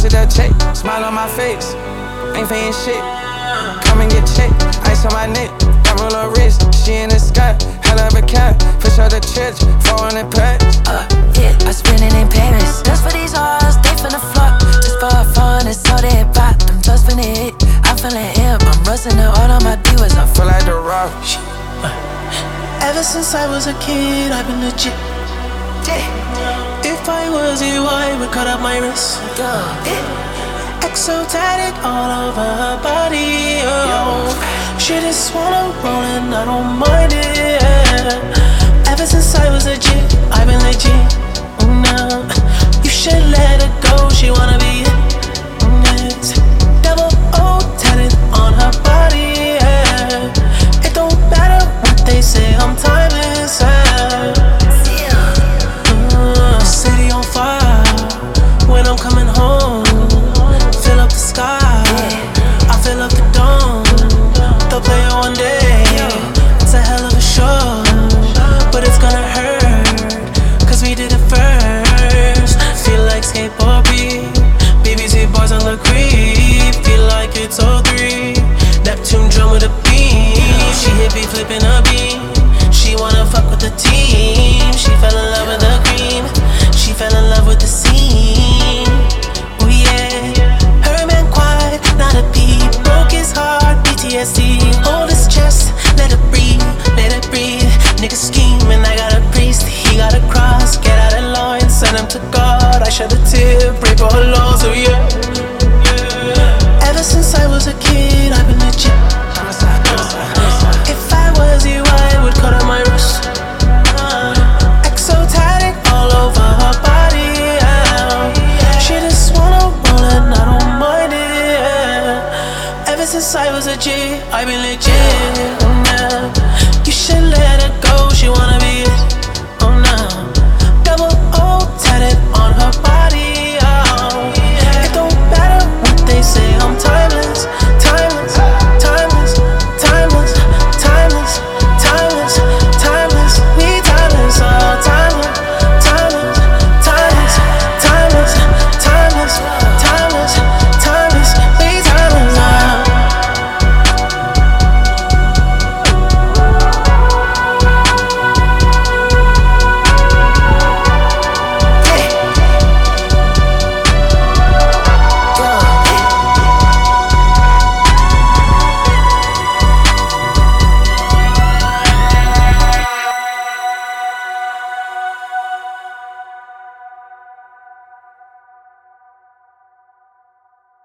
it that check, smile on my face. Ain't paying shit. Come and get checked, ice on my neck, diamond on wrist. She in the sky, hell of a cat. Push out the church, 400 packs. Yeah, I spend it in Paris. Just for these hoes, they finna fuck. Just for fun, it's all they bought. Them just finna hit. I'm feeling hip, I'm rusting the all of my divas. I Feel like the rock. Ever since I was a kid, I've been legit. If I was you, I would cut up my wrist. XO tatted all over her body. Oh, she just wanna roll and I don't mind it. Ever since I was a G, I've been legit. No, you should let her go. She wanna be it. Double O tatted on her body. It don't matter what they say. I'm timeless. City on fire when I'm coming home. Fill up the sky, I fill up the dome. They'll play it one day. It's a hell of a show, but it's gonna hurt, cause we did it first. Feel like skateboard beat, BBC boys on the creep. Feel like it's 03, Neptune drum with a beam. She hit me flipping a beam. She wanna fuck with the team. She fell in love with the cream. She fell in love with the scene. Oh yeah, her man quiet, not a beat. Broke his heart, PTSD. Hold his chest, let it breathe, let it breathe. Nigga scheming, I got a priest, he got a cross. Get out of line, send him to God. I shed a tear, pray for her loss, oh yeah. Ever since I was a kid, I've been legit. If I was you, I would cut out my wrist. XO tatted all over her body. She just wanna roll and I don't mind it. Ever since I was a G, I've been legit.